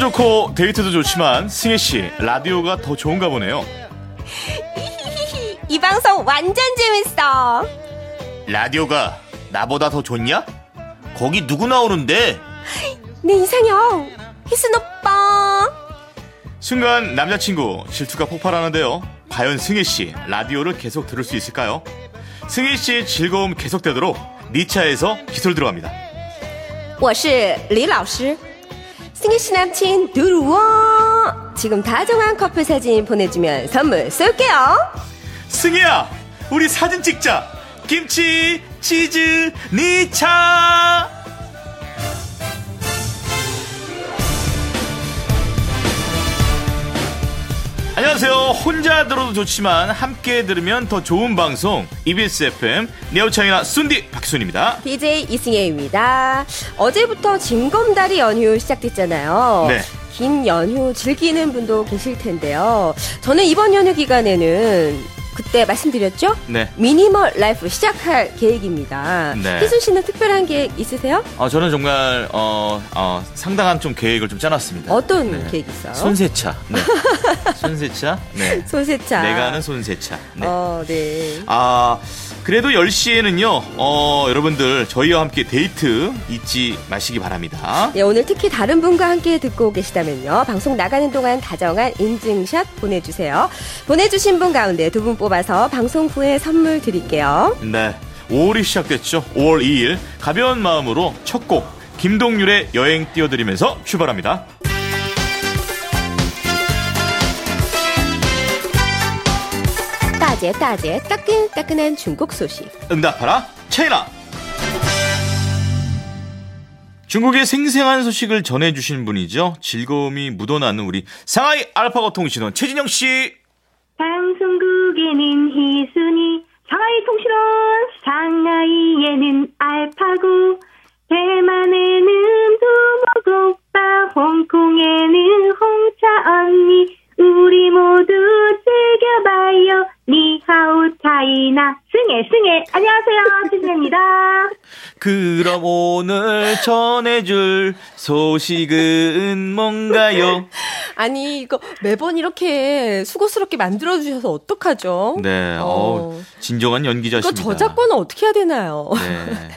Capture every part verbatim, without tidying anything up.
좋고 데이트도 좋지만 승혜씨 라디오가 더 좋은가 보네요. 이 방송 완전 재밌어. 라디오가 나보다 더 좋냐? 거기 누구 나오는데? 네, 이상형 희순 오빠. 순간 남자친구 질투가 폭발하는데요. 과연 승혜씨 라디오를 계속 들을 수 있을까요? 승혜씨의 즐거움 계속되도록 니차에서 기술 들어갑니다. 我是李老师. 승혜씨 남친 들어와. 지금 다정한 커플 사진 보내주면 선물 쏠게요. 승혜야, 우리 사진 찍자. 김치 치즈 니차. 안녕하세요. 혼자 들어도 좋지만 함께 들으면 더 좋은 방송 이비에스 에프엠 네오차이나 순디 박순입니다. 디제이 이승혜입니다. 어제부터 징검다리 연휴 시작됐잖아요. 네. 긴 연휴 즐기는 분도 계실 텐데요. 저는 이번 연휴 기간에는 그때 말씀드렸죠? 네. 미니멀 라이프 시작할 계획입니다. 네. 희순 씨는 특별한 계획 있으세요? 어, 저는 정말 어, 어, 상당한 좀 계획을 좀 짜놨습니다. 어떤 네. 계획 있어요? 손세차. 네. 손세차. 네. 손세차. 내가 하는 손세차. 네. 어, 네. 아, 그래도 열 시에는요, 어, 여러분들, 저희와 함께 데이트 잊지 마시기 바랍니다. 네, 오늘 특히 다른 분과 함께 듣고 계시다면요. 방송 나가는 동안 다정한 인증샷 보내주세요. 보내주신 분 가운데 두 분 뽑아서 방송 후에 선물 드릴게요. 네. 오월이 시작됐죠. 오월 이일. 가벼운 마음으로 첫 곡, 김동률의 여행 띄워드리면서 출발합니다. 따제, 따제, 따끈따끈한 중국 소식. 응답하라, 차이나! 중국의 생생한 소식을 전해주신 분이죠. 즐거움이 묻어나는 우리 상하이 알파고 통신원 최진영 씨. 방송국에는 희순이, 상하이 통신원, 상하이에는 알파고, 대만에는 두목 오빠, 홍콩에는 홍차 언니, 우리 모두 즐겨봐요. 니하오 차이나. 승혜 승혜. 안녕하세요, 최진혜입니다. 그럼 오늘 전해줄 소식은 뭔가요? 아니, 이거 매번 이렇게 수고스럽게 만들어주셔서 어떡하죠? 네, 어. 어, 진정한 연기자십니다. 이거 저작권은 어떻게 해야 되나요? 네.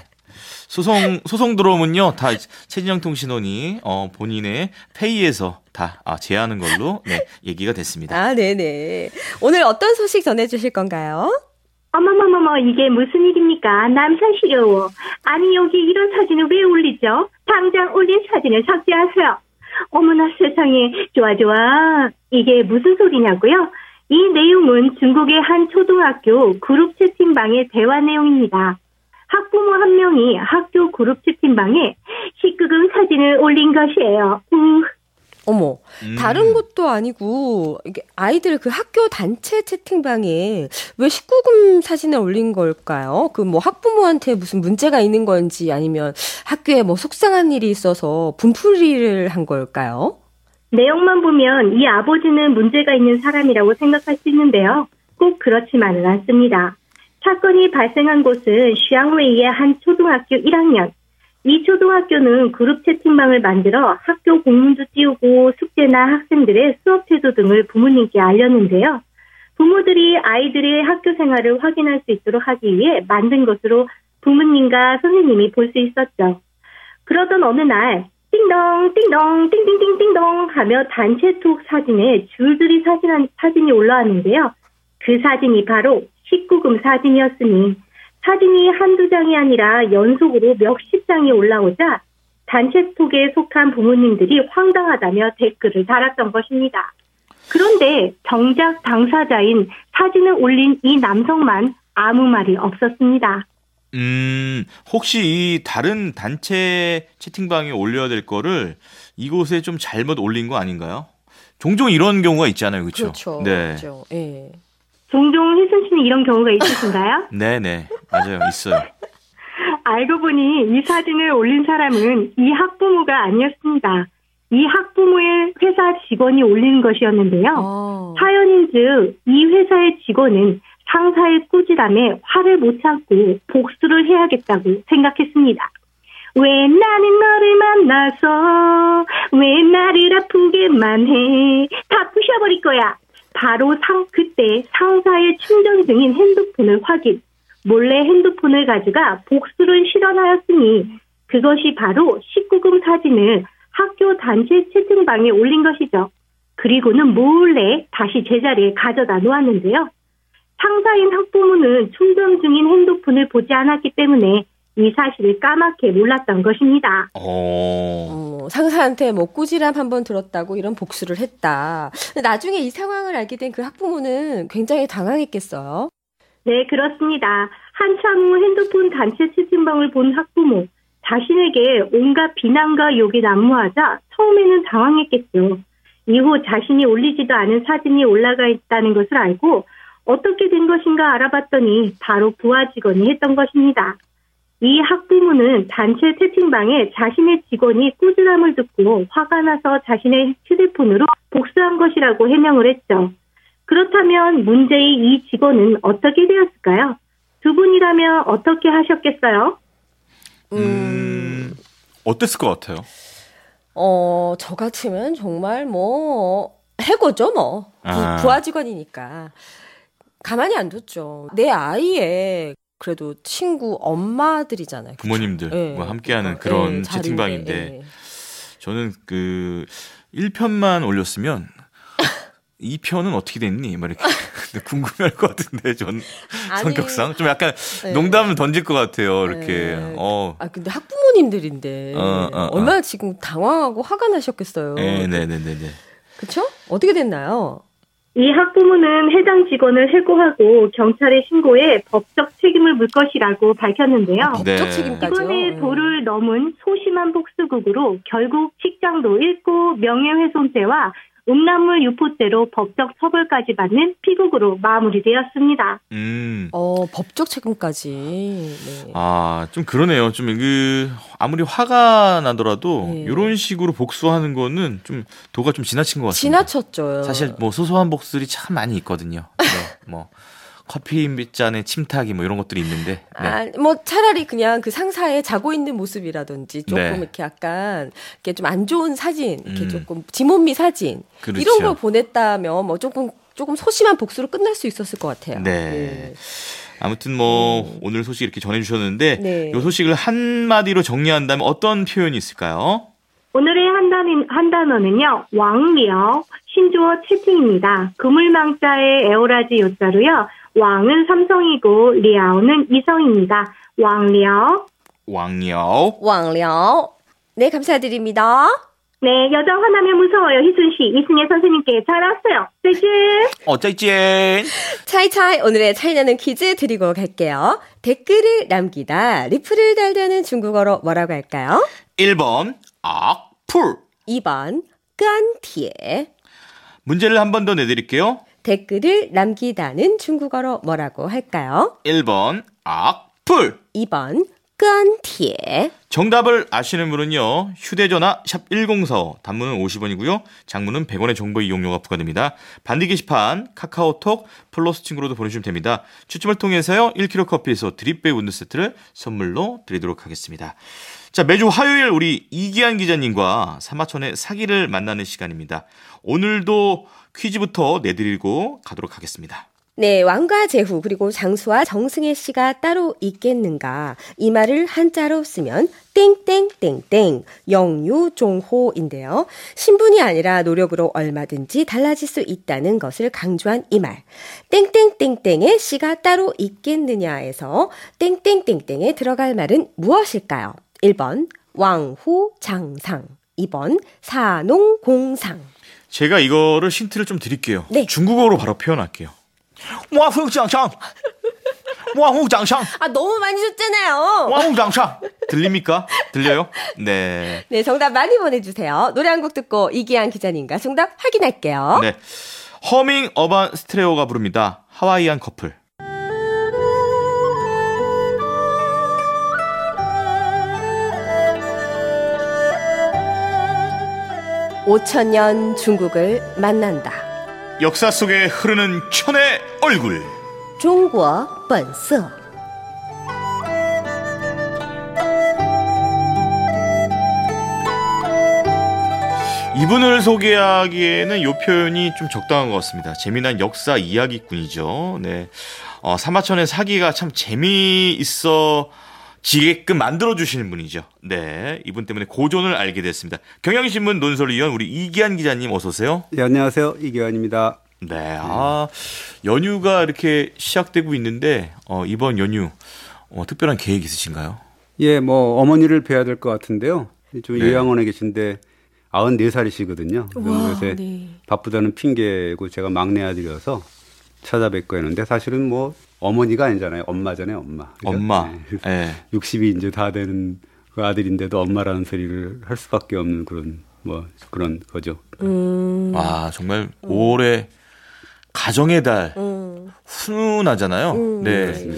소송, 소송 들어오면요, 다 최진영 통신원이, 어, 본인의 페이에서 다, 아, 제하는 걸로, 네, 얘기가 됐습니다. 아, 네네. 오늘 어떤 소식 전해주실 건가요? 어머머머머, 이게 무슨 일입니까? 남사시려워. 아니, 여기 이런 사진을 왜 올리죠? 당장 올린 사진을 삭제하세요. 어머나 세상에, 좋아, 좋아. 이게 무슨 소리냐고요? 이 내용은 중국의 한 초등학교 그룹 채팅방의 대화 내용입니다. 학부모 한 명이 학교 그룹 채팅방에 식구금 사진을 올린 것이에요. 우. 어머, 음. 다른 것도 아니고 이게 아이들 그 학교 단체 채팅방에 왜 십구금 사진을 올린 걸까요? 그 뭐 학부모한테 무슨 문제가 있는 건지 아니면 학교에 뭐 속상한 일이 있어서 분풀이를 한 걸까요? 내용만 보면 이 아버지는 문제가 있는 사람이라고 생각할 수 있는데요. 꼭 그렇지만은 않습니다. 사건이 발생한 곳은 슈앙웨이의 한 초등학교 일 학년. 이 초등학교는 그룹 채팅방을 만들어 학교 공문도 띄우고 숙제나 학생들의 수업 태도 등을 부모님께 알렸는데요. 부모들이 아이들의 학교 생활을 확인할 수 있도록 하기 위해 만든 것으로 부모님과 선생님이 볼 수 있었죠. 그러던 어느 날 띵동 띵동 띵띵띵띵동 하며 단체톡 사진에 줄줄이 사진, 사진이 올라왔는데요. 그 사진이 바로 십구금 사진이었으니 사진이 한두 장이 아니라 연속으로 몇십 장이 올라오자 단체톡에 속한 부모님들이 황당하다며 댓글을 달았던 것입니다. 그런데 정작 당사자인 사진을 올린 이 남성만 아무 말이 없었습니다. 음, 혹시 이 다른 단체 채팅방에 올려야 될 거를 이곳에 좀 잘못 올린 거 아닌가요? 종종 이런 경우가 있잖아요. 그렇죠? 그렇죠. 네. 그렇죠. 예. 종종 혜순 씨는 이런 경우가 있으신가요? 네네. 맞아요. 있어요. 알고 보니 이 사진을 올린 사람은 이 학부모가 아니었습니다. 이 학부모의 회사 직원이 올린 것이었는데요. 어. 사연인즉 이 회사의 직원은 상사의 꾸지람에 화를 못 참고 복수를 해야겠다고 생각했습니다. 왜 나는 너를 만나서 왜 나를 아프게만 해. 다 부셔버릴 거야. 바로 상 그때 상사의 충전 중인 핸드폰을 확인. 몰래 핸드폰을 가져가 복수를 실현하였으니 그것이 바로 십구 금 사진을 학교 단체 채팅방에 올린 것이죠. 그리고는 몰래 다시 제자리에 가져다 놓았는데요. 상사인 학부모는 충전 중인 핸드폰을 보지 않았기 때문에 이 사실을 까맣게 몰랐던 것입니다. 어... 어, 상사한테 뭐 꾸지람 한번 들었다고 이런 복수를 했다. 근데 나중에 이 상황을 알게 된 그 학부모는 굉장히 당황했겠어요. 네, 그렇습니다. 한참 후 핸드폰 단체 채팅방을 본 학부모. 자신에게 온갖 비난과 욕이 난무하자 처음에는 당황했겠죠. 이후 자신이 올리지도 않은 사진이 올라가 있다는 것을 알고 어떻게 된 것인가 알아봤더니 바로 부하 직원이 했던 것입니다. 이 학부모는 단체 채팅방에 자신의 직원이 꾸지람을 듣고 화가 나서 자신의 휴대폰으로 복수한 것이라고 해명을 했죠. 그렇다면 문제의 이 직원은 어떻게 되었을까요? 두 분이라면 어떻게 하셨겠어요? 음, 어땠을 것 같아요? 어, 저 같으면 정말 뭐 해고죠 뭐. 부, 아. 부하 직원이니까. 가만히 안 뒀죠. 내 아이의 그래도 친구 엄마들이잖아요. 그쵸? 부모님들과 네. 함께하는 그런 네, 채팅방인데 자리에, 네. 저는 그 일 편만 올렸으면 이 편은 어떻게 됐니? 막 이렇게 궁금해할 것 같은데 전 아니, 성격상 좀 약간 네. 농담을 던질 것 같아요. 이렇게. 네. 어. 아 근데 학부모님들인데 어, 어, 어. 얼마나 지금 당황하고 화가 나셨겠어요. 네, 네, 네, 네, 네. 그렇죠? 어떻게 됐나요? 이 학부모는 해당 직원을 해고하고 경찰에 신고해 법적 책임을 물 것이라고 밝혔는데요. 법적 네. 책임까지요. 직원의 도를 넘은 소심한 복수극으로 결국 직장도 잃고 명예훼손죄와 음란물 유포죄로 법적 처벌까지 받는 피고으로 마무리되었습니다. 음. 어, 법적 책임까지. 네. 아, 좀 그러네요. 좀 그 아무리 화가 나더라도 네. 이런 식으로 복수하는 거는 좀 도가 좀 지나친 것 같습니다. 지나쳤죠. 사실 뭐 소소한 복수들이 참 많이 있거든요. 네, 뭐 커피 몇 잔에 침타기 뭐 이런 것들이 있는데. 네. 아, 뭐 차라리 그냥 그 상사의 자고 있는 모습이라든지 조금 네. 이렇게 약간 이렇게 좀 안 좋은 사진, 이렇게 음. 조금 지몬미 사진 그렇죠. 이런 걸 보냈다면 뭐 조금 조금 소심한 복수로 끝날 수 있었을 것 같아요. 네. 아무튼 뭐 오늘 소식 이렇게 전해주셨는데 네. 이 소식을 한마디로 정리한다면 어떤 표현이 있을까요? 오늘의 한, 단위, 한 단어는요. 왕리어 신조어 채팅입니다. 그물망자의 에오라지 요자로요. 왕은 삼성이고 리아오는 이성입니다. 왕리어. 왕려. 왕려. 네, 감사드립니다. 네, 여정 하나면 무서워요. 희순씨, 이승혜 선생님께 잘 왔어요. 짜잔. 어짜이젠. 차이차이 오늘의 차이나는 퀴즈 드리고 갈게요. 댓글을 남기다 리플을 달다는 중국어로 뭐라고 할까요? 일 번 악풀. 이 번 깐티에. 문제를 한 번 더 내드릴게요. 댓글을 남기다는 중국어로 뭐라고 할까요? 일 번 악풀. 이 번 깐티에. 정답을 아시는 분은요. 휴대전화 샵 일공사오 단문은 오십 원이고요. 장문은 백 원의 정보 이용료가 부과됩니다. 반디 게시판 카카오톡 플러스 친구로도 보내주시면 됩니다. 추첨을 통해서요. 일 킬로그램 커피에서 드립백 운드 세트를 선물로 드리도록 하겠습니다. 자, 매주 화요일 우리 이기한 기자님과 사마천의 사기를 만나는 시간입니다. 오늘도 퀴즈부터 내드리고 가도록 하겠습니다. 네, 왕과 제후 그리고 장수와 정승혜 씨가 따로 있겠는가? 이 말을 한자로 쓰면 땡땡땡땡 영유종호인데요. 신분이 아니라 노력으로 얼마든지 달라질 수 있다는 것을 강조한 이 말. 땡땡땡땡에 씨가 따로 있겠느냐에서 땡땡땡땡에 들어갈 말은 무엇일까요? 일 번 왕후장상, 이 번 사농공상. 제가 이거를 힌트를 좀 드릴게요. 네. 중국어로 바로 표현할게요. 왕후장상. 왕후장상. 아, 너무 많이 줬잖아요. 왕후장상. 들립니까? 들려요? 네. 네, 정답 많이 보내주세요. 노래 한 곡 듣고 이기한 기자님과 정답 확인할게요. 네. 허밍 어반 스트레오가 부릅니다. 하와이안 커플. 오천 년 중국을 만난다. 역사 속에 흐르는 천의 얼굴. 중국本色. 이분을 소개하기에는 이 표현이 좀 적당한 것 같습니다. 재미난 역사 이야기꾼이죠. 네. 어, 사마천의 사기가 참 재미있어 지게끔 만들어주시는 분이죠. 네. 이분 때문에 고전을 알게 됐습니다. 경향신문 논설위원 우리 이기한 기자님 어서 오세요. 네, 안녕하세요. 이기환입니다. 네. 아, 연휴가 이렇게 시작되고 있는데, 어, 이번 연휴, 어, 특별한 계획 있으신가요? 예, 뭐, 어머니를 뵈야 될 것 같은데요. 좀 네. 요양원에 계신데, 아흔네 살이시거든요. 와, 요새 네. 바쁘다는 핑계고 제가 막내 아들이어서 찾아뵙고 했는데, 사실은 뭐, 어머니가 아니잖아요. 엄마잖아요, 엄마. 그죠? 엄마. 네. 네. 육십이 이제 다 되는 그 아들인데도 엄마라는 소리를 할 수밖에 없는 그런, 뭐, 그런 거죠. 음. 아, 정말 올해 가정의 달 음. 훈훈하잖아요. 음, 네. 네.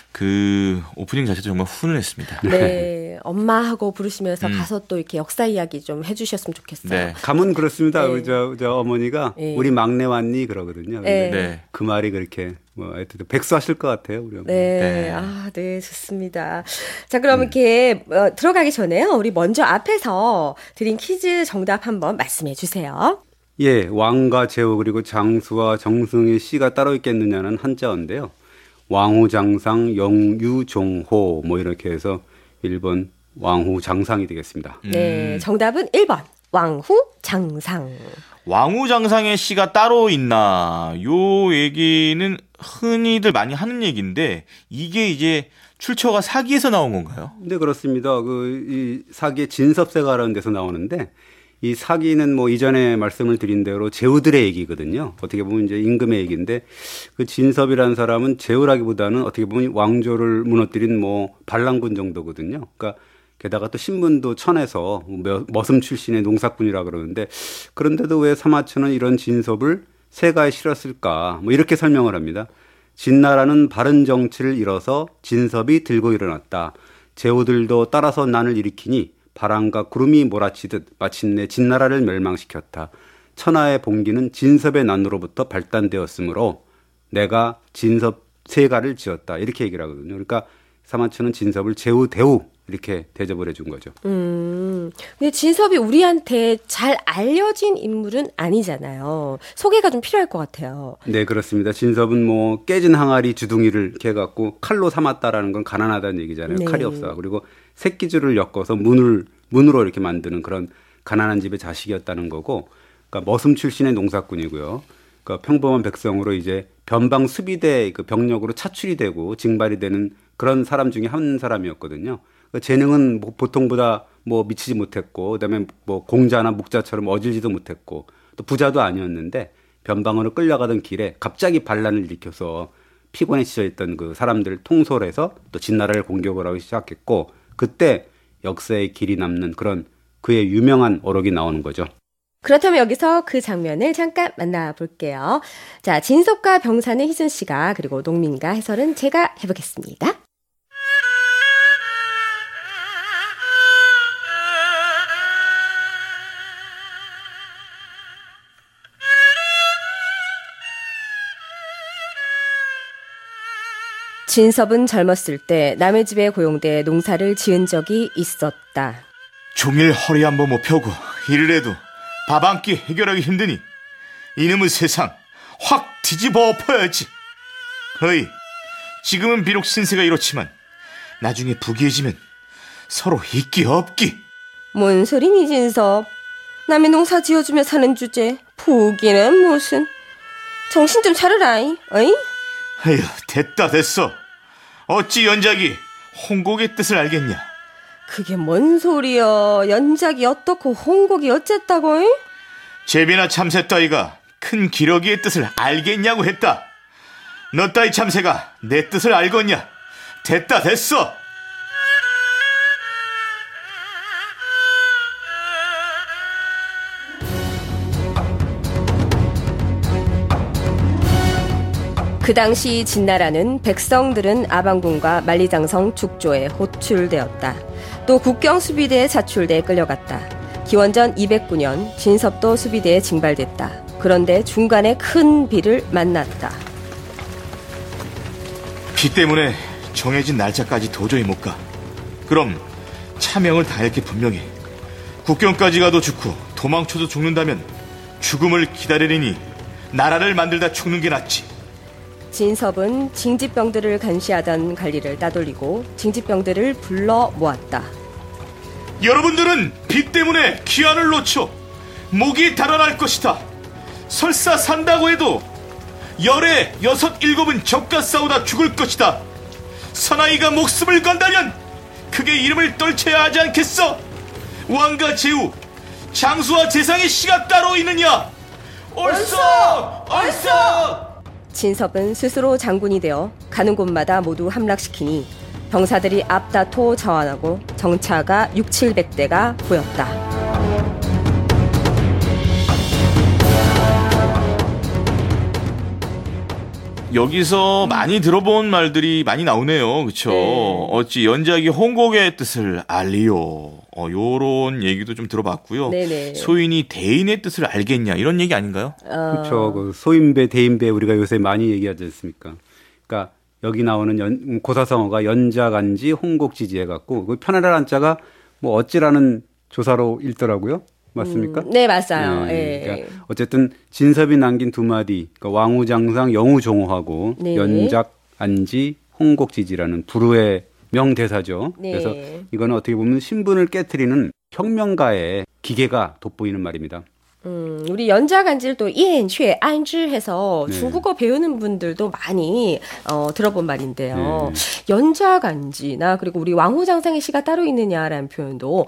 그 오프닝 자체도 정말 훈훈했습니다. 네, 엄마하고 부르시면서 음. 가서 또 이렇게 역사 이야기 좀 해주셨으면 좋겠어요. 네. 감은 그렇습니다. 네. 우리 저, 저 어머니가 네. 우리 막내 왔니? 그러거든요. 네. 근데 네. 그 말이 그렇게 뭐 하여튼 백수하실 것 같아요. 우리 어머니. 네. 네. 아, 네, 좋습니다. 자, 그럼 이렇게 어, 들어가기 전에요. 우리 먼저 앞에서 드린 퀴즈 정답 한번 말씀해 주세요. 예, 왕과 제후 그리고 장수와 정승의 시가 따로 있겠느냐는 한자어인데요. 왕후장상, 영유종호 뭐 이렇게 해서 일 번 왕후장상이 되겠습니다. 네, 정답은 일 번 왕후장상. 왕후장상의 시가 따로 있나? 요 얘기는 흔히들 많이 하는 얘기인데 이게 이제 출처가 사기에서 나온 건가요? 네, 그렇습니다. 그, 이 사기의 진섭세가라는 데서 나오는데 이 사기는 뭐 이전에 말씀을 드린 대로 제후들의 얘기거든요. 어떻게 보면 이제 임금의 얘기인데 그 진섭이라는 사람은 제후라기보다는 어떻게 보면 왕조를 무너뜨린 뭐 반란군 정도거든요. 그러니까 게다가 또 신분도 천에서 머슴 출신의 농사꾼이라 그러는데 그런데도 왜 사마천은 이런 진섭을 세가에 실었을까? 뭐 이렇게 설명을 합니다. 진나라는 바른 정치를 잃어서 진섭이 들고 일어났다. 제후들도 따라서 난을 일으키니 바람과 구름이 몰아치듯 마침내 진나라를 멸망시켰다. 천하의 봉기는 진섭의 난으로부터 발단되었으므로 내가 진섭 세가를 지었다. 이렇게 얘기를 하거든요. 그러니까 사마천은 진섭을 제후 대후 이렇게 대접을 해준 거죠. 음, 근데 진섭이 우리한테 잘 알려진 인물은 아니잖아요. 소개가 좀 필요할 것 같아요. 네, 그렇습니다. 진섭은 뭐 깨진 항아리 주둥이를 이렇게 해갖고 칼로 삼았다라는 건 가난하다는 얘기잖아요. 네. 칼이 없어. 그리고 새끼줄을 엮어서 문을 문으로 이렇게 만드는 그런 가난한 집의 자식이었다는 거고, 그러니까 머슴 출신의 농사꾼이고요. 그러니까 평범한 백성으로 이제 변방 수비대 그 병력으로 차출이 되고 징발이 되는 그런 사람 중에 한 사람이었거든요. 그 재능은 뭐 보통보다 뭐 미치지 못했고, 그다음에 뭐 공자나 묵자처럼 어질지도 못했고, 또 부자도 아니었는데 변방으로 끌려가던 길에 갑자기 반란을 일으켜서 피곤에 지쳐있던 그 사람들을 통솔해서 또 진나라를 공격을 하기 시작했고, 그때 역사의 길이 남는 그런 그의 유명한 어록이 나오는 거죠. 그렇다면 여기서 그 장면을 잠깐 만나볼게요. 자, 진섭과 병사는 희준 씨가, 그리고 농민과 해설은 제가 해보겠습니다. 진섭은 젊었을 때 남의 집에 고용돼 농사를 지은 적이 있었다. 종일 허리 한번 못 펴고 일을 해도 밥 한 끼 해결하기 힘드니 이놈의 세상 확 뒤집어 엎어야지. 어이, 지금은 비록 신세가 이렇지만 나중에 부귀해지면 서로 있기 없기. 뭔 소리니 진섭. 남의 농사 지어주며 사는 주제 부귀는 무슨. 정신 좀 차려라이. 어이? 아휴, 됐다 됐어. 어찌 연작이 홍곡의 뜻을 알겠냐. 그게 뭔 소리여. 연작이 어떻고 홍곡이 어쨌다고. 이? 제비나 참새 따위가 큰 기러기의 뜻을 알겠냐고 했다. 너 따위 참새가 내 뜻을 알겠냐. 됐다 됐어. 그 당시 진나라는 백성들은 아방군과 만리장성 죽조에 호출되었다. 또 국경 수비대에 자출돼 끌려갔다. 기원전 이백구 년 진섭도 수비대에 징발됐다. 그런데 중간에 큰 비를 만났다. 비 때문에 정해진 날짜까지 도저히 못 가. 그럼 차명을 다할 게 분명해. 국경까지 가도 좋고 도망쳐도 죽는다면 죽음을 기다리리니 나라를 만들다 죽는 게 낫지. 진섭은 징집병들을 감시하던 관리를 따돌리고 징집병들을 불러 모았다. 여러분들은 비 때문에 기한을 놓쳐 목이 달아날 것이다. 설사 산다고 해도 열에 여섯 일곱은 적과 싸우다 죽을 것이다. 사나이가 목숨을 건다면 그게 이름을 떨쳐야 하지 않겠어? 왕과 제후, 장수와 재상의 시가 따로 있느냐? 얼싸! 얼싸! 진섭은 스스로 장군이 되어 가는 곳마다 모두 함락시키니 병사들이 앞다퉈 자환하고 정차가 육칠백 대가 보였다. 여기서 많이 들어본 말들이 많이 나오네요. 그쵸? 네. 어찌 연작이 홍곡의 뜻을 알리요. 어, 요런 얘기도 좀 들어봤고요. 네네. 소인이 대인의 뜻을 알겠냐 이런 얘기 아닌가요? 어... 그렇죠. 그 소인배, 대인배 우리가 요새 많이 얘기하지 않습니까? 그러니까 여기 나오는 연, 고사성어가 연자간지 홍곡지지 해갖고 그 편안한 한자가 뭐 어찌라는 조사로 읽더라고요. 맞습니까? 음, 네, 맞아요. 네. 예. 그러니까 어쨌든 진섭이 남긴 두 마디, 그러니까 왕우장상 영우종호하고 네. 연작 안지 홍곡지지라는 불후의 명대사죠. 네. 그래서 이거는 어떻게 보면 신분을 깨트리는 혁명가의 기계가 돋보이는 말입니다. 음, 우리 연자간지를 또 이엔쉐 안지 해서 네. 중국어 배우는 분들도 많이 어, 들어본 말인데요. 네. 연자간지나 그리고 우리 왕후장상의 시가 따로 있느냐라는 표현도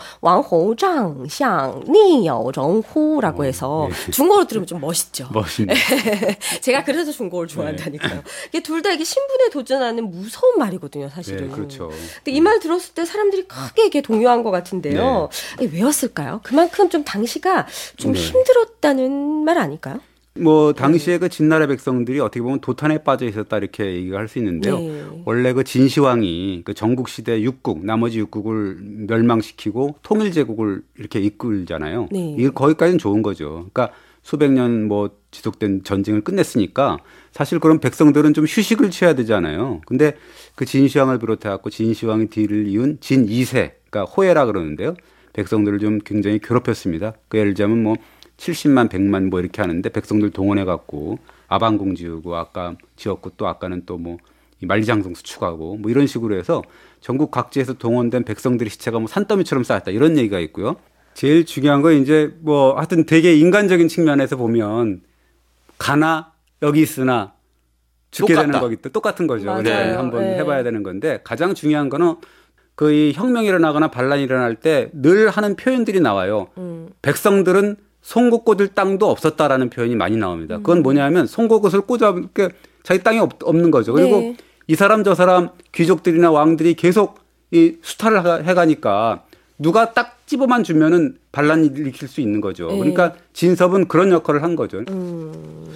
왕후장상 니여정후라고 해서 네. 중국어로 들으면 좀 멋있죠. 멋있네. 제가 그래서 중국어를 좋아한다니까요. 이게 둘 다 이게 신분에 도전하는 무서운 말이거든요, 사실은. 네, 그렇죠. 근데 이 말 들었을 때 사람들이 크게 이게 동요한 것 같은데요. 이게 왜였을까요? 그만큼 좀 당시가 좀 네. 힘들었다는 말 아닐까요? 뭐 당시에 그 진나라 백성들이 어떻게 보면 도탄에 빠져 있었다 이렇게 얘기가 할 수 있는데요. 네. 원래 그 진시황이 그 전국 시대 육국 나머지 육국을 멸망시키고 통일 제국을 이렇게 이끌잖아요. 네. 이게 거기까지는 좋은 거죠. 그러니까 수백 년 뭐 지속된 전쟁을 끝냈으니까 사실 그런 백성들은 좀 휴식을 취해야 되잖아요. 근데 그 진시황을 비롯해 갖고 진시황의 뒤를 이은 진 이 세, 그러니까 호해라 그러는데요. 백성들을 좀 굉장히 괴롭혔습니다. 그 예를 들자면 뭐 칠십만, 백만 뭐 이렇게 하는데 백성들 동원해 갖고 아방궁 지우고 아까 지었고 또 아까는 또 뭐 만리장성 수축하고 뭐 이런 식으로 해서 전국 각지에서 동원된 백성들의 시체가 뭐 산더미처럼 쌓였다 이런 얘기가 있고요. 제일 중요한 건 이제 뭐 하여튼 되게 인간적인 측면에서 보면 가나 여기 있으나 죽게 똑같다. 되는 거기 때문에 똑같은 거죠. 맞아요. 그래서 한번 네. 해봐야 되는 건데 가장 중요한 거는 그 이 혁명이 일어나거나 반란이 일어날 때 늘 하는 표현들이 나와요. 음. 백성들은 송곳 꽂을 땅도 없었다라는 표현이 많이 나옵니다. 그건 뭐냐면 송곳을 꽂아 이렇게 자기 땅이 없, 없는 거죠. 그리고 네. 이 사람 저 사람 귀족들이나 왕들이 계속 이 수탈을 하- 해가니까 누가 딱 집어만 주면은 반란이 일으킬 수 있는 거죠. 네. 그러니까 진섭은 그런 역할을 한 거죠. 음.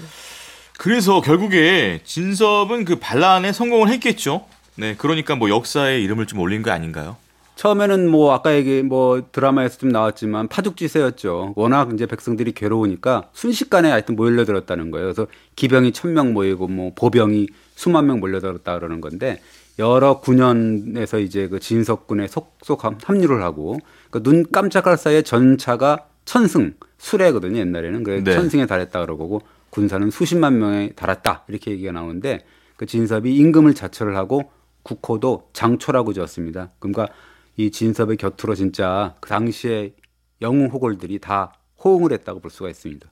그래서 결국에 진섭은 그 반란에 성공을 했겠죠. 네, 그러니까 뭐 역사에 이름을 좀 올린 거 아닌가요? 처음에는 뭐 아까 얘기 뭐 드라마에서 좀 나왔지만 파죽지세였죠. 워낙 이제 백성들이 괴로우니까 순식간에 하여튼 몰려들었다는 거예요. 그래서 기병이 천 명 모이고 뭐 보병이 수만 명 몰려들었다 그러는 건데 여러 군현에서 이제 그 진석군에 속속 합류를 하고 그 눈 깜짝할 사이에 전차가 천승 수레거든요. 옛날에는 그래서 네. 천승에 달했다 그러고 군사는 수십만 명에 달았다 이렇게 얘기가 나오는데 그 진섭이 임금을 자처를 하고 국호도 장초라고 지었습니다. 그러니까 이 진섭의 곁으로 진짜 그 당시에 영웅 호골들이 다 호응을 했다고 볼 수가 있습니다.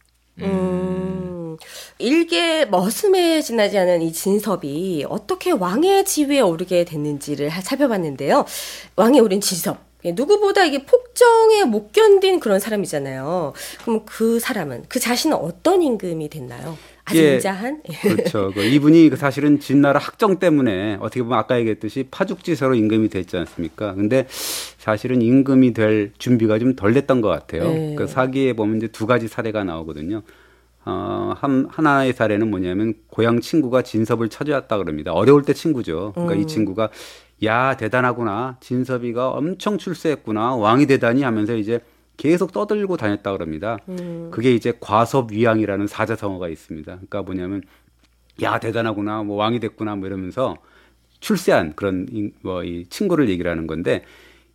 음. 일개 머슴에 지나지 않은 이 진섭이 어떻게 왕의 지위에 오르게 됐는지를 살펴봤는데요. 왕에 오른 진섭. 누구보다 이게 폭정에 못 견딘 그런 사람이잖아요. 그럼 그 사람은 그 자신은 어떤 임금이 됐나요? 아주 예. 인자한? 그렇죠. 그 이분이 그 사실은 진나라 학정 때문에 어떻게 보면 아까 얘기했듯이 파죽지세로 임금이 됐지 않습니까? 근데 사실은 임금이 될 준비가 좀 덜 됐던 것 같아요. 네. 그 사기에 보면 이제 두 가지 사례가 나오거든요. 어, 한, 하나의 사례는 뭐냐면 고향 친구가 진섭을 찾아왔다 그럽니다. 어려울 때 친구죠. 그러니까 음. 이 친구가 야 대단하구나. 진섭이가 엄청 출세했구나. 왕이 되다니 하면서 이제 계속 떠들고 다녔다 그럽니다. 음. 그게 이제 과섭위양이라는 사자성어가 있습니다. 그러니까 뭐냐면 야 대단하구나, 뭐 왕이 됐구나, 뭐 이러면서 출세한 그런 뭐 이 친구를 얘기를 하는 건데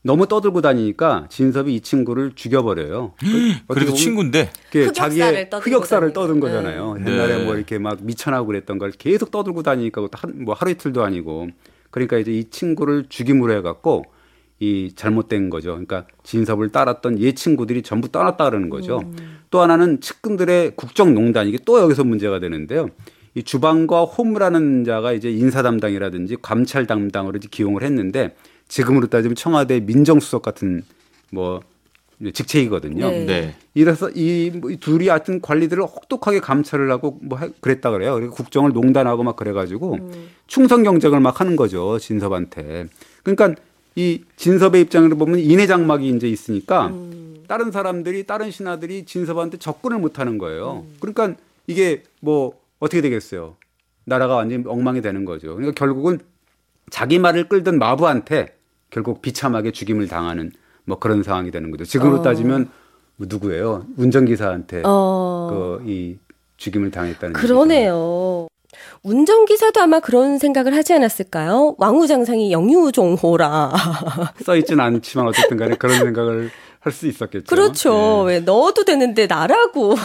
너무 떠들고 다니니까 진섭이 이 친구를 죽여버려요. 그래도 친구인데 흑역사를 자기의 떠들고 흑역사를 다니는. 떠든 거잖아요. 네. 옛날에 뭐 이렇게 막 미천하고 그랬던 걸 계속 떠들고 다니니까 그것도 한, 뭐 하루 이틀도 아니고 그러니까 이제 이 친구를 죽임으로 해갖고 이 잘못된 거죠. 그러니까 진섭을 따랐던 얘 친구들이 전부 떠났다 그러는 거죠. 음. 또 하나는 측근들의 국정농단 이게 또 여기서 문제가 되는데요. 이 주방과 호무라는 자가 이제 인사 담당이라든지 감찰 담당으로 이제 기용을 했는데 지금으로 따지면 청와대 민정수석 같은 뭐 직책이거든요. 네. 네. 이래서 이 둘이 하여튼 관리들을 혹독하게 감찰을 하고 뭐 그랬다 그래요. 그리고 국정을 농단하고 막 그래가지고 음. 충성 경쟁을 막 하는 거죠 진섭한테. 그러니까 이 진섭의 입장으로 보면 인해장막이 이제 있으니까 음. 다른 사람들이 다른 신하들이 진섭한테 접근을 못하는 거예요. 음. 그러니까 이게 뭐 어떻게 되겠어요? 나라가 완전히 엉망이 되는 거죠. 그러니까 결국은 자기 말을 끌던 마부한테 결국 비참하게 죽임을 당하는 뭐 그런 상황이 되는 거죠. 지금으로 어. 따지면 뭐 누구예요? 운전기사한테 어. 그 이 죽임을 당했다는 그러네요. 운전기사도 아마 그런 생각을 하지 않았을까요? 왕후장상이 영유종호라. 얘기죠. 써 있지는 않지만 어쨌든 간에 그런 생각을 할 수 있었겠죠. 그렇죠. 네. 왜 넣어도 되는데 나라고.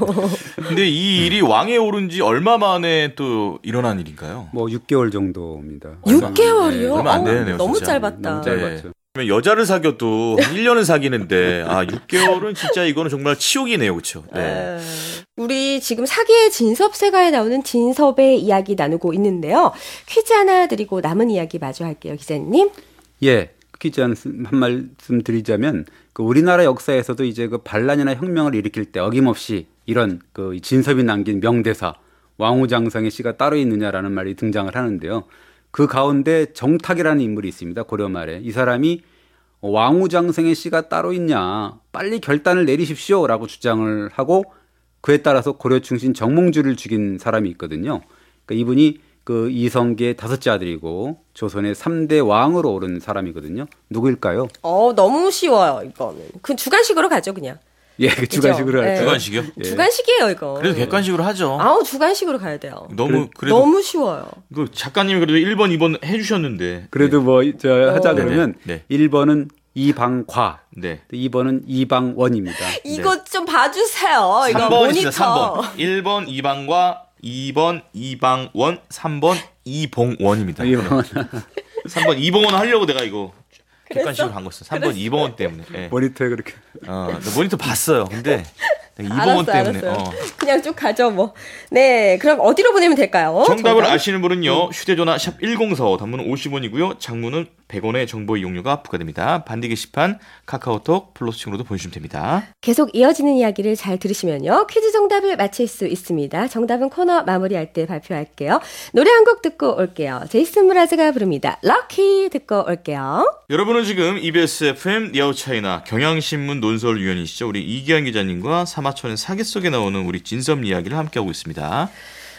근데 이 일이 왕에 오른 지 얼마 만에 또 일어난 일인가요? 뭐 육 개월 정도입니다. 육 개월이요? 얼마 안 되네요, 너무 진짜. 짧았다. 너무 네. 짧았죠. 그러면 여자를 사귀어도 한 일 년은 사귀는데 아 육 개월은 진짜 이거는 정말 치욕이네요. 그렇죠? 네. 에, 우리 지금 사기의 진섭세가에 나오는 진섭의 이야기 나누고 있는데요. 퀴즈 하나 드리고 남은 이야기 마저 할게요. 기자님. 예. 퀴즈 한, 한 말씀 드리자면 그 우리나라 역사에서도 이제 그 반란이나 혁명을 일으킬 때 어김없이 이런 그 진섭이 남긴 명대사 왕후장성의 씨가 따로 있느냐라는 말이 등장을 하는데요. 그 가운데 정탁이라는 인물이 있습니다. 고려 말에 이 사람이 왕후장성의 씨가 따로 있냐 빨리 결단을 내리십시오라고 주장을 하고 그에 따라서 고려 충신 정몽주를 죽인 사람이 있거든요. 그러니까 이분이 그 이성계의 다섯째 아들이고 조선의 삼 대 왕으로 오른 사람이거든요. 누구일까요? 어, 너무 쉬워요, 이거는. 그 주관식으로 가죠, 그냥. 예, 그 주관식으로 그죠? 할까요? 네. 주관식이요? 예. 주관식이에요, 이거. 그래도 객관식으로 하죠. 아우, 주관식으로 가야 돼요. 너무 그래도 너무 쉬워요. 그 작가님이 그래도 일 번, 이 번 해주셨는데. 그래도 뭐 저 하자 어. 그러면 네, 네. 일 번은 이방과, 네. 이 번은 이방원입니다. 이거 좀 봐주세요. 이거 삼 번이시다. 모니터. 삼 번. 일 번 이방과 이 번 이방원, 삼 번 이봉원입니다. 이방원. 삼 번 이봉원 하려고 내가 이거 객관식으로 간 거였어. 삼 번 이봉원 때문에. 예. 모니터에 그렇게. 어, 나 모니터 봤어요. 근데 이봉원 알았어, 때문에. 알았어요. 어. 그냥 쭉 가죠, 뭐. 네, 그럼 어디로 보내면 될까요? 정답을 정답? 아시는 분은요. 휴대전화 샵 일공사오, 단문은 오십 원이고요. 장문은 백 원의 정보 이용료가 부과됩니다. 반디 게시판, 카카오톡, 플러스층으로도 보내주시면 됩니다. 계속 이어지는 이야기를 잘 들으시면요. 퀴즈 정답을 맞힐 수 있습니다. 정답은 코너 마무리할 때 발표할게요. 노래 한 곡 듣고 올게요. 제이슨 무라즈가 부릅니다. 럭키 듣고 올게요. 여러분은 지금 이비에스 에프엠 니아웃차이나 경향신문 논설위원이시죠. 우리 이기환 기자님과 사마천의 사기 속에 나오는 우리 진섭 이야기를 함께하고 있습니다.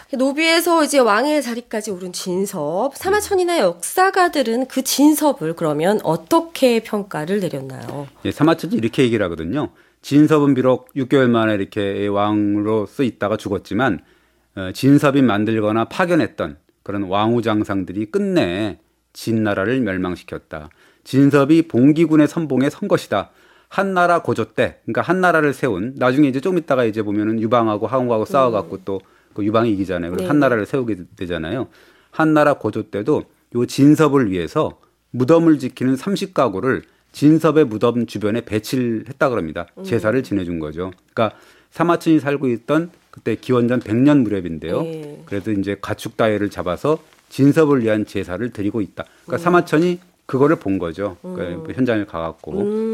노비에서 이제 왕의 자리까지 오른 진섭, 사마천이나 역사가들은 그 진섭을 그러면 어떻게 평가를 내렸나요? 예, 사마천이 이렇게 얘기를 하거든요. 진섭은 비록 육 개월 만에 이렇게 왕으로서 있다가 죽었지만 어, 진섭이 만들거나 파견했던 그런 왕후장상들이 끝내 진나라를 멸망시켰다. 진섭이 봉기군의 선봉에 선 것이다. 한나라 고조 때, 그러니까 한나라를 세운, 나중에 이제 좀 있다가 이제 보면은 유방하고 항우하고 싸워갖고 음. 또 그 유방이 이기잖아요. 그래서 네. 한나라를 세우게 되잖아요. 한나라 고조 때도 요 진섭을 위해서 무덤을 지키는 삼십 가구를 진섭의 무덤 주변에 배치를 했다 그럽니다. 제사를 지내준 거죠. 그러니까 사마천이 살고 있던 그때 기원전 백 년 무렵인데요. 네. 그래도 이제 가축 다이를 잡아서 진섭을 위한 제사를 드리고 있다. 그러니까 음. 사마천이 그거를 본 거죠. 그러니까 음. 현장에 가갖고.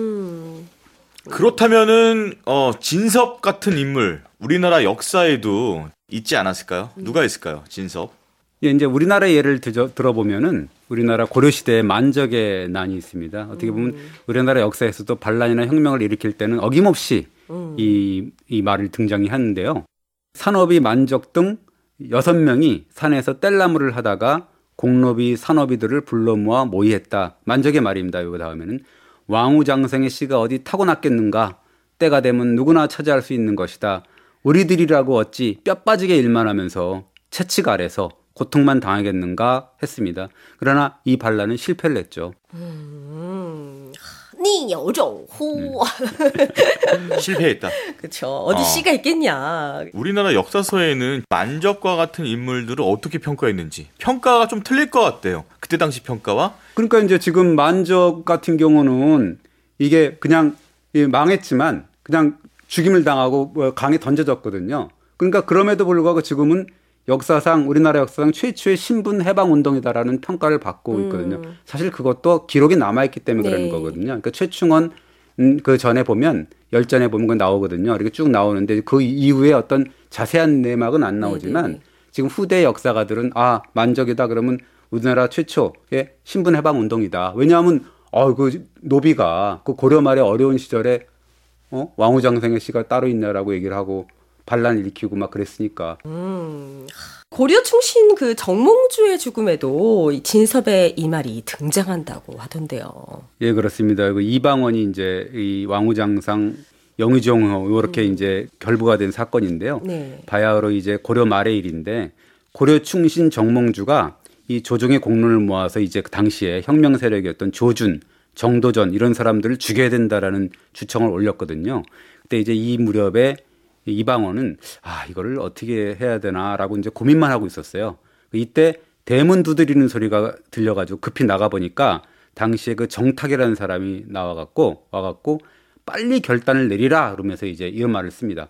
음. 그렇다면은 어, 진섭 같은 인물 우리나라 역사에도 있지 않았을까요? 누가 있을까요? 진섭. 예, 이제 우리나라의 예를 들어, 들어보면은 우리나라 고려시대에 만적의 난이 있습니다. 어떻게 보면 음. 우리나라 역사에서도 반란이나 혁명을 일으킬 때는 어김없이 음. 이, 이 말을 등장이 하는데요. 산업이 만적 등 여섯 명이 산에서 뗄나무를 하다가 공노비, 산업이들을 불러 모아 모의했다. 만적의 말입니다. 이거 다음에는 왕후장성의 씨가 어디 타고났겠는가? 때가 되면 누구나 차지할 수 있는 것이다. 우리들이라고 어찌 뼈 빠지게 일만 하면서 채찍 아래서 고통만 당하겠는가 했습니다. 그러나 이 반란은 실패를 했죠. 음, 니여정후. 실패했다. 그렇죠. 어디 어. 씨가 있겠냐. 우리나라 역사서에는 만적과 같은 인물들을 어떻게 평가했는지 평가가 좀 틀릴 것 같대요. 그때 당시 평가와. 그러니까 이제 지금 만적 같은 경우는 이게 그냥 망했지만 그냥 죽임을 당하고 강에 던져졌거든요. 그러니까 그럼에도 불구하고 지금은 역사상 우리나라 역사상 최초의 신분 해방 운동이다라는 평가를 받고 있거든요. 음. 사실 그것도 기록이 남아 있기 때문에 네. 그러는 거거든요. 그러니까 최충원 그 전에 보면 열전에 보면 그 나오거든요. 이렇게 쭉 나오는데 그 이후에 어떤 자세한 내막은 안 나오지만 네네네. 지금 후대 역사가들은 아 만적이다 그러면 우리나라 최초의 신분 해방 운동이다. 왜냐하면 어 그 노비가 그 고려 말의 어려운 시절에 어 왕후장생의 씨가 따로 있냐라고 얘기를 하고. 반란을 일으키고 막 그랬으니까. 음, 고려 충신 그 정몽주의 죽음에도 진섭의 이 말이 등장한다고 하던데요. 예, 그렇습니다. 그 이방원이 이제 이 왕후장상 영의정호 이렇게 음. 이제 결부가 된 사건인데요. 네. 바야흐로 이제 고려 말의 일인데 고려 충신 정몽주가 이 조정의 공론을 모아서 이제 그 당시에 혁명 세력이었던 조준, 정도전 이런 사람들을 죽여야 된다라는 주청을 올렸거든요. 그때 이제 이 무렵에 이방원은 아 이거를 어떻게 해야 되나라고 이제 고민만 하고 있었어요. 이때 대문 두드리는 소리가 들려가지고 급히 나가 보니까 당시에 그 정탁이라는 사람이 나와갖고 와갖고 빨리 결단을 내리라 그러면서 이제 이런 말을 씁니다.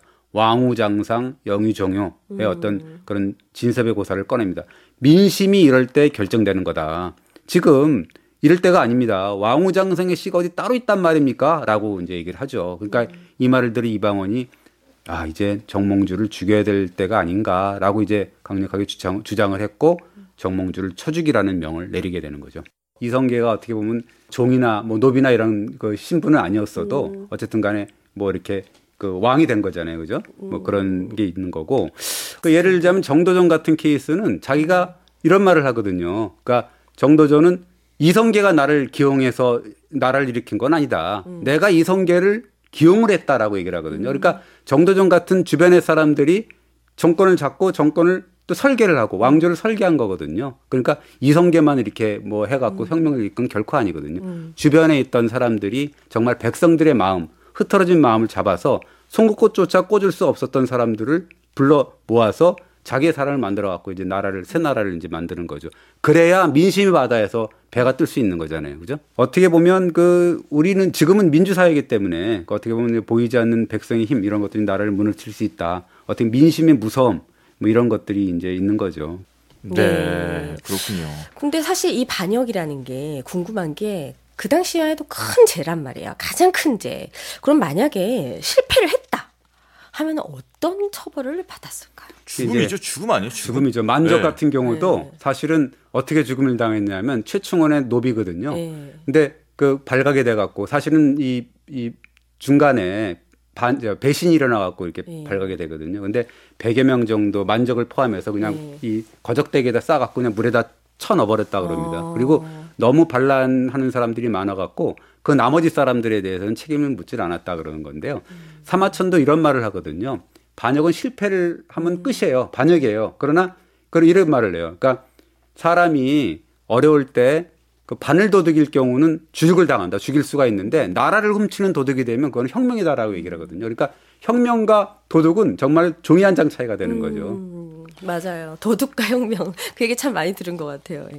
왕후장상 영의정효의 음. 어떤 그런 진섭의 고사를 꺼냅니다. 민심이 이럴 때 결정되는 거다. 지금 이럴 때가 아닙니다. 왕후장상의 씨가 어디 따로 있단 말입니까? 라고 이제 얘기를 하죠. 그러니까 음. 이 말을 들은 이방원이 아, 이제 정몽주를 죽여야 될 때가 아닌가라고 이제 강력하게 주장, 주장을 했고 정몽주를 쳐죽이라는 명을 내리게 되는 거죠. 이성계가 어떻게 보면 종이나 뭐 노비나 이런 그 신분은 아니었어도 음. 어쨌든 간에 뭐 이렇게 그 왕이 된 거잖아요. 그죠? 음. 뭐 그런 게 있는 거고. 그 예를 들자면 정도전 같은 케이스는 자기가 이런 말을 하거든요. 그러니까 정도전은 이성계가 나를 기용해서 나라를 일으킨 건 아니다. 음. 내가 이성계를 기용을 했다라고 얘기를 하거든요. 그러니까 정도전 같은 주변의 사람들이 정권을 잡고 정권을 또 설계를 하고 왕조를 설계한 거거든요. 그러니까 이성계만 이렇게 뭐 해갖고 음. 혁명을 이끈 결코 아니거든요. 음. 주변에 있던 사람들이 정말 백성들의 마음, 흐트러진 마음을 잡아서 송곳꽃조차 꽂을 수 없었던 사람들을 불러 모아서 자기의 사람을 만들어갖고 이제 나라를, 새 나라를 이제 만드는 거죠. 그래야 민심이 바다에서 배가 뜰 수 있는 거잖아요. 그죠? 어떻게 보면 그, 우리는 지금은 민주사회이기 때문에 어떻게 보면 보이지 않는 백성의 힘 이런 것들이 나라를 무너뜨릴 수 있다. 어떻게 민심의 무서움 뭐 이런 것들이 이제 있는 거죠. 네. 네. 그렇군요. 근데 사실 이 반역이라는 게 궁금한 게 그 당시에 해도 큰 죄란 말이에요. 가장 큰 죄. 그럼 만약에 실패를 했다 하면 어떤 처벌을 받았을까요? 죽음이죠. 죽음 아니에요? 죽음? 죽음이죠. 만적 네. 같은 경우도 네. 사실은 어떻게 죽음을 당했냐면 최충원의 노비거든요. 네. 근데 그 발각이 돼갖고 사실은 이, 이 중간에 반, 배신이 일어나갖고 이렇게 네. 발각이 되거든요. 근데 백여 명 정도 만적을 포함해서 그냥 네. 이 거적대기에다 싸갖고 그냥 물에다 쳐 넣어버렸다 그럽니다. 어. 그리고 너무 반란하는 사람들이 많아갖고 그 나머지 사람들에 대해서는 책임을 묻질 않았다 그러는 건데요. 음. 사마천도 이런 말을 하거든요. 반역은 실패를 하면 음. 끝이에요. 반역이에요. 그러나 그런 이런 말을 해요. 그러니까 사람이 어려울 때 그 바늘 도둑일 경우는 주죽을 당한다. 죽일 수가 있는데 나라를 훔치는 도둑이 되면 그건 혁명이다라고 얘기를 하거든요. 그러니까 혁명과 도둑은 정말 종이 한 장 차이가 되는 거죠. 음, 맞아요. 도둑과 혁명. 그 얘기 참 많이 들은 것 같아요.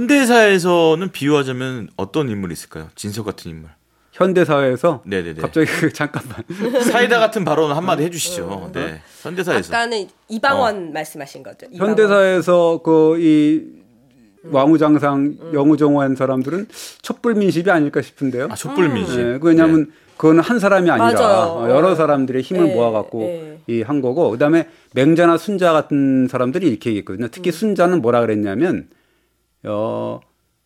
현대사에서는 비유하자면 어떤 인물이 있을까요? 진석 같은 인물. 현대사회에서 네네네. 갑자기 잠깐만 사이다 같은 발언 한마디 해주시죠. 네. 현대사에서. 아까는 이방원 어. 말씀하신 거죠. 이방원. 현대사에서 그 이 음. 왕후장상 음. 영의정호한 사람들은 촛불민심이 아닐까 싶은데요. 아, 촛불민심. 네, 왜냐하면 네. 그거는 한 사람이 아니라 맞아요. 여러 사람들의 힘을 네. 모아갖고 네. 이 한 거고, 그다음에 맹자나 순자 같은 사람들이 이렇게 얘기했거든요. 특히 음. 순자는 뭐라 그랬냐면 어,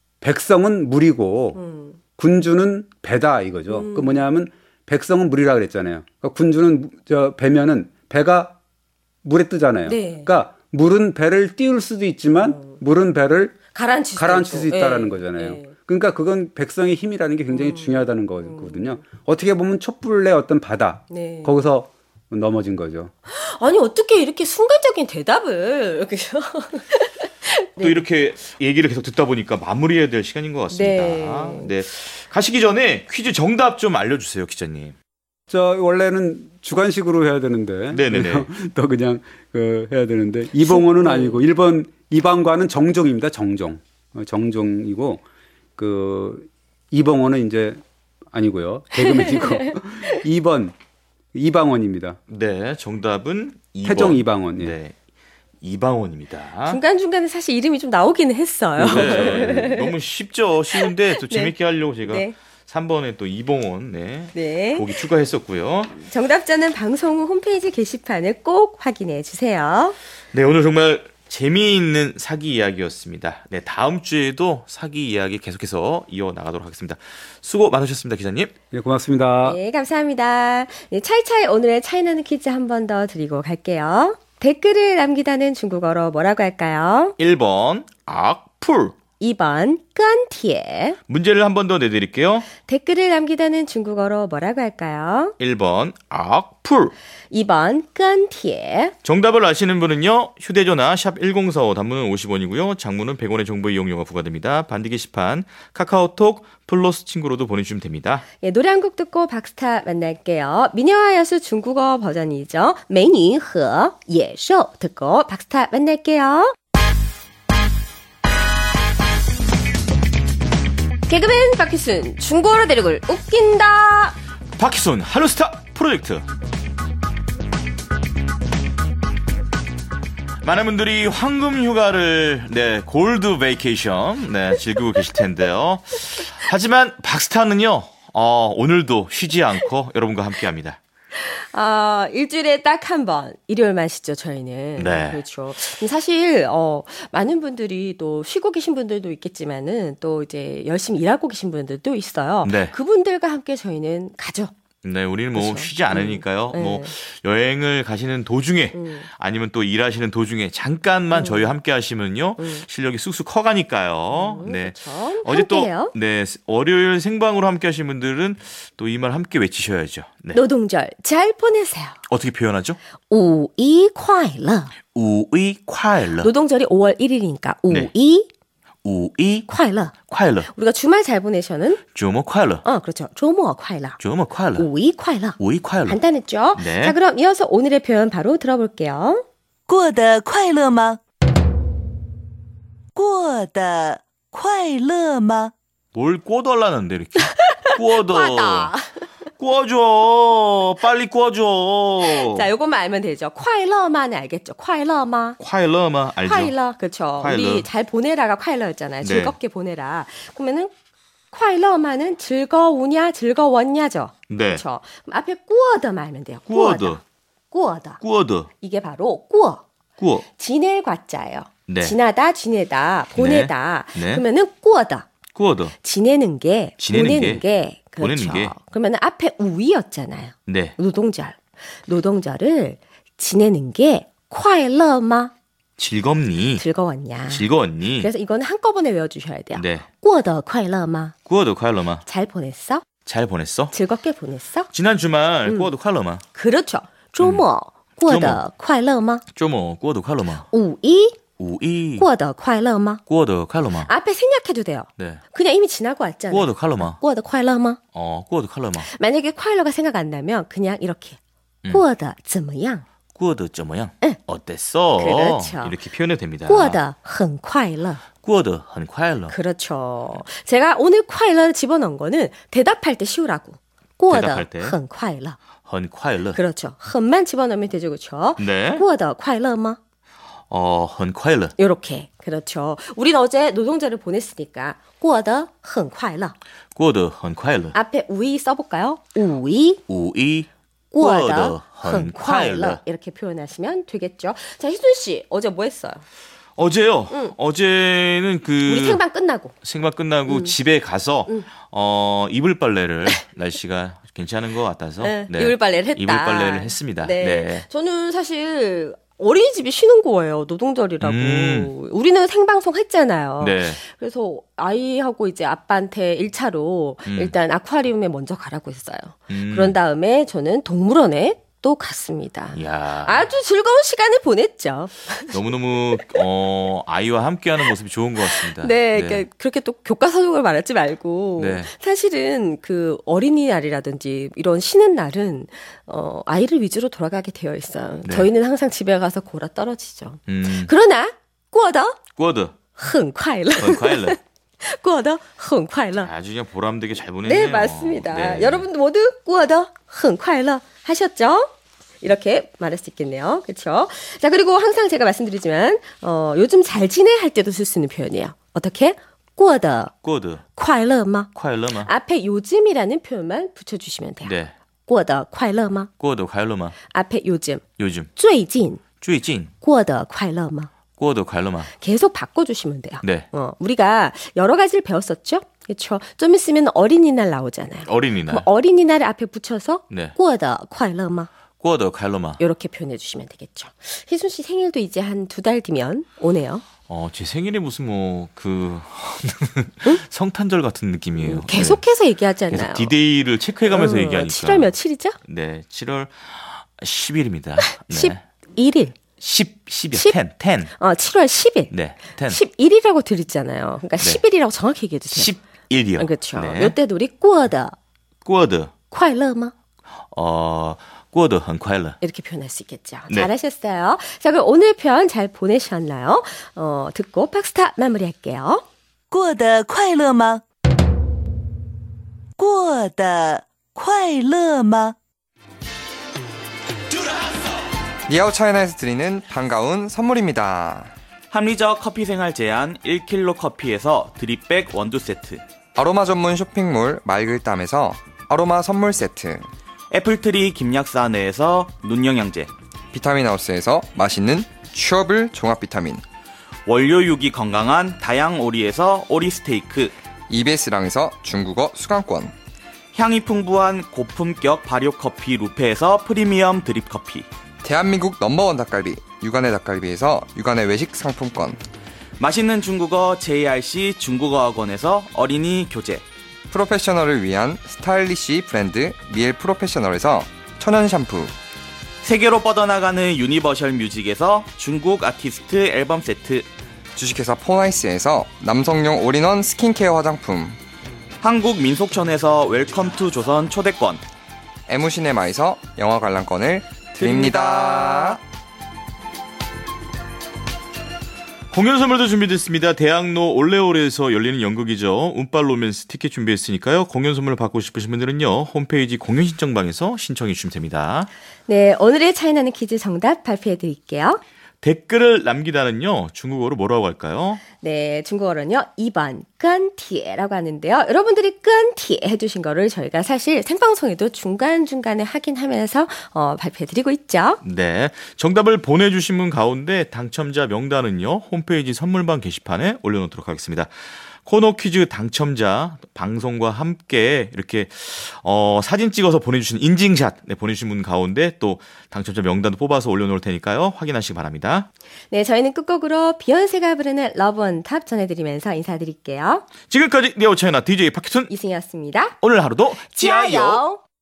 백성은 물이고 음. 군주는 배다 이거죠. 음. 그 뭐냐면 백성은 물이라 그랬잖아요. 그러니까 군주는 저 배면은 배가 물에 뜨잖아요. 네. 그러니까 물은 배를 띄울 수도 있지만 음. 물은 배를 가라앉힐, 가라앉힐 수 있다라는 네. 거잖아요. 네. 그러니까 그건 백성의 힘이라는 게 굉장히 음. 중요하다는 거거든요. 음. 어떻게 보면 촛불의 어떤 바다 네. 거기서 넘어진 거죠. 아니 어떻게 이렇게 순간적인 대답을 그죠? 또 네. 이렇게 얘기를 계속 듣다 보니까 마무리해야 될 시간인 것 같습니다. 네. 네. 가시기 전에 퀴즈 정답 좀 알려주세요, 기자님. 자, 원래는 주관식으로 해야 되는데. 네네네. 또 그냥 그 해야 되는데. 이봉호는 아니고 일 번 이방관은 정종입니다. 정종. 어, 정종이고 그 이봉호는 이제 아니고요. 개그맨이고. 이 번 이방원입니다. 네, 정답은 이 번. 태종 이방원. 예. 네. 이방원입니다. 중간중간에 사실 이름이 좀 나오기는 했어요. 네, 너무 쉽죠. 쉬운데 또 네. 재밌게 하려고 제가 네. 삼 번에 또 이봉원 네. 네. 보기 추가했었고요. 정답자는 방송 후 홈페이지 게시판을 꼭 확인해 주세요. 네, 오늘 정말 재미있는 사기 이야기였습니다. 네, 다음 주에도 사기 이야기 계속해서 이어나가도록 하겠습니다. 수고 많으셨습니다, 기자님. 네, 고맙습니다. 네, 감사합니다. 네, 차이차이 오늘의 차이나는 퀴즈 한 번 더 드리고 갈게요. 댓글을 남기다는 중국어로 뭐라고 할까요? 일 번 악풀. 이 번 깐티에. 문제를 한 번 더 내드릴게요. 댓글을 남기다는 중국어로 뭐라고 할까요? 일 번 악풀. 이 번 깐티에. 정답을 아시는 분은요. 휴대전화 샵 일공사오 단문은 오십 원이고요. 장문은 백 원의 정보 이용료가 부과됩니다. 반디 게시판 카카오톡 플러스 친구로도 보내주시면 됩니다. 예, 노래 한 곡 듣고 박스타 만날게요. 미녀와 야수 중국어 버전이죠. 美女和野兽 듣고 박스타 만날게요. 개그맨 박희순 중고로 대륙을 웃긴다. 박희순 할로스타 프로젝트. 많은 분들이 황금 휴가를 네 골드 베이케이션 네 즐기고 계실 텐데요. 하지만 박스타는요 어, 오늘도 쉬지 않고 여러분과 함께합니다. 아, 일주일에 딱 한 번, 일요일만 쉬죠, 저희는. 네. 그렇죠. 사실, 어, 많은 분들이 또 쉬고 계신 분들도 있겠지만은 또 이제 열심히 일하고 계신 분들도 있어요. 네. 그분들과 함께 저희는 가죠. 네, 우리는 뭐 그렇죠. 쉬지 않으니까요. 음. 뭐 네. 여행을 가시는 도중에 음. 아니면 또 일하시는 도중에 잠깐만 음. 저희와 함께 하시면요. 음. 실력이 쑥쑥 커가니까요. 음, 네. 그렇죠. 어제 또 함께해요. 네, 월요일 생방으로 함께 하신 분들은 또 이 말 함께 외치셔야죠. 네. 노동절 잘 보내세요. 어떻게 표현하죠? 우이 콰일러. 우이 콰일러. 노동절이 오월 일일이니까 네. 우이 우이 콰일러. 콰일러. 우리가 주말 잘 보내셔는 조모 콰일러. 어, 그렇죠. 조모 콰일러. 조모 콰일러. 우이 콰일러. 우이 콰일러. 간단했죠? 네. 자, 그럼 이어서 오늘의 표현 바로 들어볼게요. 过得快乐吗?过得快乐吗? 뭘 구워달라는데 이렇게. 구워도. 꽈다. 구워줘. 빨리 구워줘. 자, 요것만 알면 되죠. 快乐吗는 알겠죠? 快乐吗? 콰일러마 알죠? 快乐, 그렇죠. 콰일러. 우리 잘 보내라가 快乐였잖아요. 네. 즐겁게 보내라. 그러면은 快乐吗는 즐거우냐, 즐거웠냐죠. 네. 그렇죠. 그럼 앞에 过的만 알면 돼요. 구워도. 过的. 구워도. 이게 바로 过. 구워. 지낼 과자예요. 네. 지나다, 지내다, 보내다. 네. 그러면은 过的. 구워도. 지내는 게, 지내는 보내는 게, 게, 그렇죠. 보내는 게. 그러면 앞에 우이였잖아요. 네. 노동절. 노동절을 지내는 게 快乐吗? 즐겁니? 즐거웠냐. 즐거웠니? 그래서 이거는 한꺼번에 외워주셔야 돼요. 네. 过得快乐吗? 구워도 콰일러마. 잘 보냈어? 잘 보냈어? 즐겁게 보냈어? 지난 주말 음. 구워도 콰일러마. 그렇죠. 周末过得快乐吗? 쪼모 구워도 콰일러마. 五一 우이 过得快乐吗? 구워도 콰일러마. 앞에 생략해도 돼요. 네. 그냥 이미 지나고 왔잖아요. 구워도 콰일러마. 过得快乐吗? 어, 구워도 콰일러마. 만약에 快乐가 생각 안 나면 그냥 이렇게 음. 过得怎么样? 구워도 저 모양. 응. 어땠어? 그렇죠. 이렇게 표현해도 됩니다. 过得很快乐. 구워도 한 콰일러. 그렇죠. 제가 오늘 快乐를 집어넣은 거는 대답할 때 쉬우라고. 过得 대답할 때. 很快乐. 한 콰일러. 그렇죠. 흔만 집어넣으면 되죠. 그렇죠. 네. 过得快乐吗? 어, 한 콰일러. 요렇게. 그렇죠. 우린 어제 노동절을 보냈으니까 过得很快乐. 구워도 한 콰일러. 앞에 우이 써볼까요? 우이 우이 过 구워도 得 한 很快乐. 콰일러. 이렇게 표현하시면 되겠죠. 자, 희순 씨 어제 뭐 했어요? 어제요. 응. 어제는 그 우리 생방 끝나고. 생방 끝나고 음. 집에 가서 음. 어, 이불 빨래를 날씨가 괜찮은 것 같아서 네, 이불 빨래를 했다. 이불 빨래를 했습니다. 네. 네. 저는 사실 어린이집이 쉬는 거예요. 노동절이라고. 음. 우리는 생방송 했잖아요. 네. 그래서 아이하고 이제 아빠한테 일 차로 음. 일단 아쿠아리움에 먼저 가라고 했어요. 음. 그런 다음에 저는 동물원에 것도 같습니다. 이야. 아주 즐거운 시간을 보냈죠. 너무너무 어, 아이와 함께하는 모습이 좋은 것 같습니다. 네, 그러니까 그렇게 또 교과서적으로 말하지 말고 네. 사실은 그 어린이날이라든지 이런 쉬는 날은 어, 아이를 위주로 돌아가게 되어 있어요. 네. 저희는 항상 집에 가서 골아 떨어지죠. 음, 그러나 过得 꾸어드, 很快乐 과일러. 过得很快乐 아주 그냥 보람되게 잘 보냈네요. 네, 맞습니다. 네. 여러분도 모두 过得很快乐 하셨죠? 이렇게 말할 수 있겠네요. 그렇죠? 자, 그리고 항상 제가 말씀드리지만 어, 요즘 잘 지내 할 때도 쓸 수 있는 표현이에요. 어떻게? 过得 꾸어드, 快乐吗? 과일러마. 앞에 요즘이라는 표현만 붙여주시면 돼요. 네. 过得快乐吗? 꾸어드, 과일러마. 앞에 요즘. 요즘. 最近最近过得快乐吗? 꾸어드, 과일러마. 계속 바꿔주시면 돼요. 네. 어, 우리가 여러 가지를 배웠었죠? 그렇죠? 좀 있으면 어린이날 나오잖아요. 어린이날. 그럼 어린이날을 앞에 붙여서 네. 过得快乐吗? 꾸어드, 과일러마. 이렇게 표현해 주시면 되겠죠. 희순 씨 생일도 이제 한 두 달 뒤면 오네요. 어, 제 생일이 무슨 뭐 그 성탄절 같은 느낌이에요. 계속해서 얘기하지 네. 않나요? 계속 디데이를 체크해가면서 어, 얘기하니까. 칠월 며칠이죠? 네, 칠월 십일입니다. 네. 십일 일. 십, 십이요. 십? 텐, 텐. 어, 칠월 십일. 네, 텐. 십일이라고 드렸잖아요. 그러니까 네. 십 일이라고 정확히 얘기해 주세요. 십일이요. 아, 그렇죠. 네. 이때도 우리 过得 꾸어드, 快乐吗? 어, 꾸어드, 한 과일러. 이렇게 표현할 수 있겠죠. 네. 잘하셨어요. 자, 그럼 오늘 표현 잘 보내셨나요? 어, 듣고 팍스타 마무리할게요. 过得快乐吗？过得快乐吗？ 니아오 차이나에서 드리는 반가운 선물입니다. 합리적 커피 생활 제한 일 킬로그램 커피에서 드립백 원두 세트, 아로마 전문 쇼핑몰 맑을땀에서 아로마 선물 세트, 애플트리 김약사내에서 눈영양제, 비타민 하우스에서 맛있는 취업을 종합 비타민, 원료 유기 건강한 다양 오리에서 오리 스테이크, 이비에스랑에서 중국어 수강권, 향이 풍부한 고품격 발효 커피 루페에서 프리미엄 드립 커피, 대한민국 넘버원 닭갈비 육안의 닭갈비에서 육안의 외식 상품권, 맛있는 중국어 제이알씨 중국어 학원에서 어린이 교재, 프로페셔널을 위한 스타일리시 브랜드 미엘 프로페셔널에서 천연 샴푸, 세계로 뻗어나가는 유니버셜 뮤직에서 중국 아티스트 앨범 세트, 주식회사 포나이스에서 남성용 올인원 스킨케어 화장품, 한국 민속촌에서 웰컴 투 조선 초대권, 에무시네마에서 영화 관람권을 드립니다. 공연 선물도 준비됐습니다. 대학로 올레올에서 열리는 연극이죠. 운빨 로맨스 티켓 준비했으니까요. 공연 선물 받고 싶으신 분들은요. 홈페이지 공연 신청방에서 신청해 주시면 됩니다. 네, 오늘의 차이나는 퀴즈 정답 발표해 드릴게요. 댓글을 남기다는요. 중국어로 뭐라고 할까요? 네, 중국어로는요. 이 번 끈티에라고 하는데요. 여러분들이 끈티 해주신 거를 저희가 사실 생방송에도 중간중간에 확인하면서 어, 발표해드리고 있죠. 네. 정답을 보내주신 분 가운데 당첨자 명단은요. 홈페이지 선물방 게시판에 올려놓도록 하겠습니다. 코너 퀴즈 당첨자 방송과 함께 이렇게 어, 사진 찍어서 보내주신 인증샷 네, 보내주신 분 가운데 또 당첨자 명단도 뽑아서 올려놓을 테니까요. 확인하시기 바랍니다. 네, 저희는 끝곡으로 비욘세가 부르는 러브 온 탑 전해드리면서 인사드릴게요. 지금까지 니아오 차이나 디제이 박희순 이승이었습니다. 오늘 하루도 지아요.